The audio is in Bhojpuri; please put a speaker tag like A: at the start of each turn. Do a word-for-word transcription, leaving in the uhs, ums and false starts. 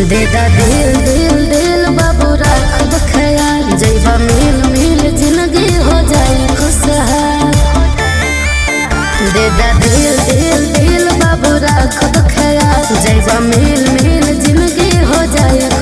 A: दे दा दिल दिल दिल बाबू रख ख्याल जैबा मिल मिल जिंदगी हो जाए खुशहाल। दे दा दिल दिल दिल बाबू रख ख्याल जैबा मिल मिल जिंदगी हो जाए।